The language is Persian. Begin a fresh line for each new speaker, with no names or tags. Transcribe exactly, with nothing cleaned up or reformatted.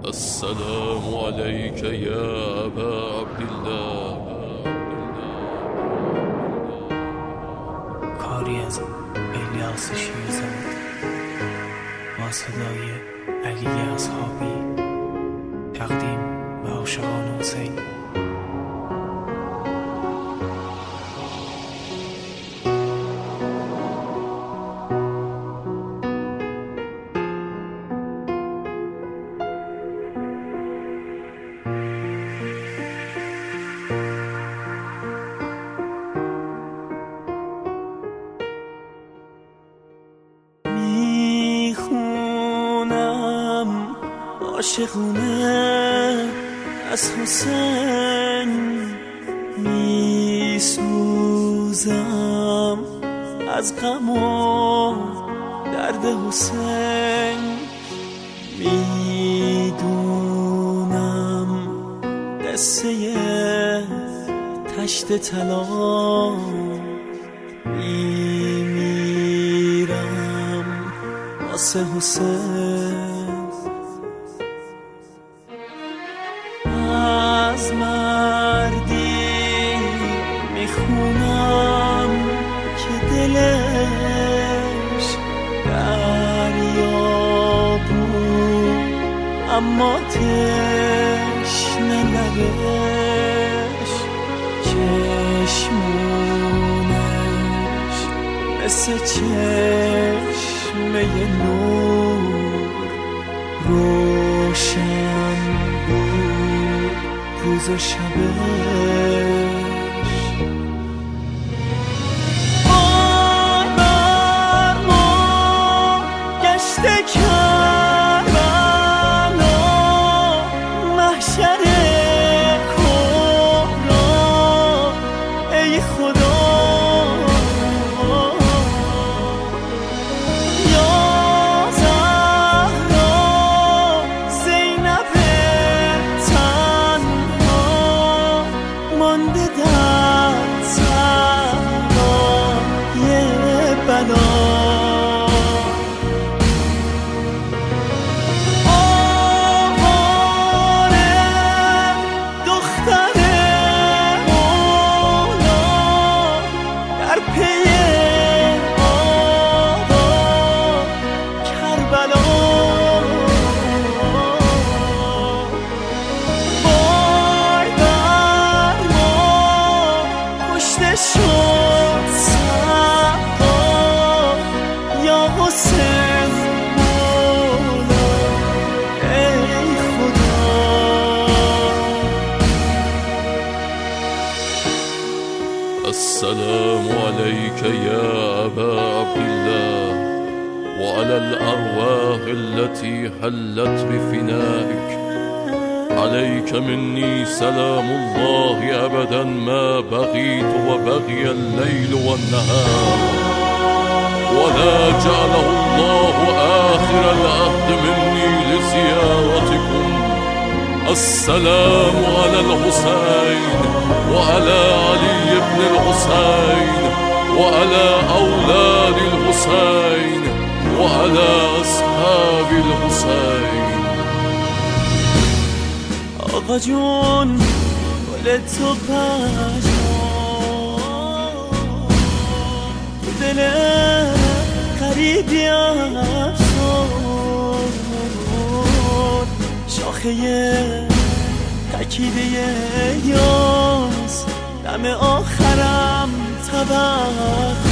السلام عليك يا أبا عبد الله.
کاری از الیاس شیرزاد با صدای علی اصحابی، تقدیم به عاشقان حسین.
عاشقونه از حسین میسوزم، از غم و درد حسین میدونم، قصه تشت طلا میمیرم واسه حسین. از مردی میخونم که دلش دریا بود، اما تشنه لبش، چشمونش مثل چشمه نور روشن بود روز و شبش. وای بر ما گشت کربلا، محشر کبرا، ای خدا شد سقا یا حسین مولا، ای خدا.
السلام عليك يا أبا عبد الله وعلى الأرواح التي حلت بفنائك. عليك مني سلام الله أبدا ما بغيت وبغي الليل والنهار، ولا جعله الله آخر العهد مني لزيارتكم. السلام على الحسين وعلى علي بن الحسين وعلى أولاد الحسين وعلى أصحاب الحسين.
آقا جون گل تو پشمان، تو دل غریبی افسون، شاخه تکیده یاس دم آخرم طبق